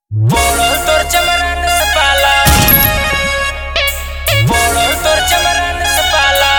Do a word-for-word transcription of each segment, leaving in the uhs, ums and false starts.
बोलो तोर चमरन से पाला, बोलो तोर चमरन से पाला।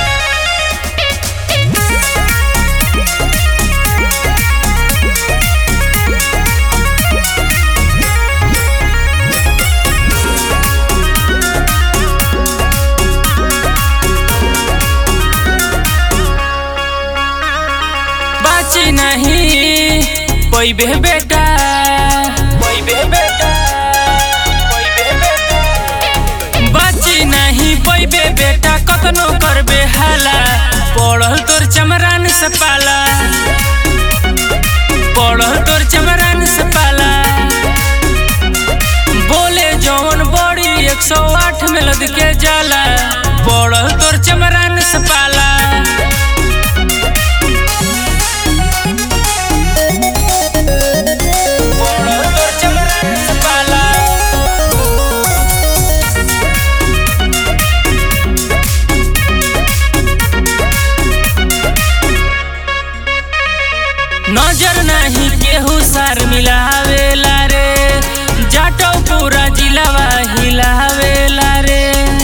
बाची नहीं पैबे बेटा, पैबे बेटा, पैबे बेटा। बाची नहीं पैबे बेटा, कतनो करबे हाला। पढ़ल तोर चमरान से पाला, पढ़ल तोर चमरान से पाला। बोले जौन बड़ी एक सौ आठ में लद के जाला। पढ़ल तोर चमरान से पाला। नजर नहीं केहू सार मिलावेला रे, जाटो पूरा जिलावा हिलावेला रे।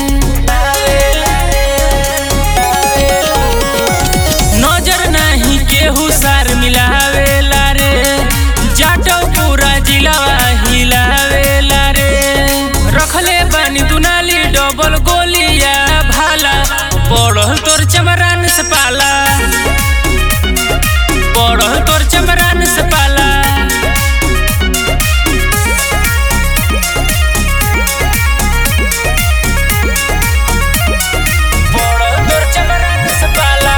नजर नहीं केहू सार मिलावेला रे, जाटो पूरा जिलावा हिलावेला रे। रखले बानी दुनाली डबल गोलिया भाला। पढ़ल तोर चमरान से पाला, पढ़ल तोर चमरान से पाला। पढ़ल तोर चमरान से पाला।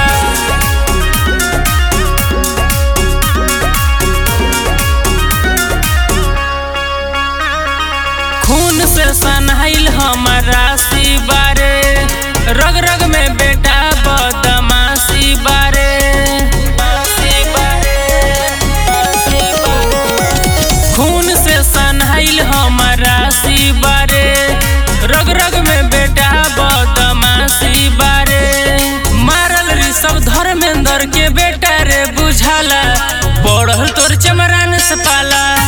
खून से सनहाइल हमारा सी बारे, रग रग में बेटा बदमाशी बारे। खून से सनहाइल हमारा सी बारे, रग रग में बेटा बदमाशी बारे। मारल ऋषभ धर्मेंद्र के बेटा रे बुझाला। पढ़ल तोर चमरान से पाला।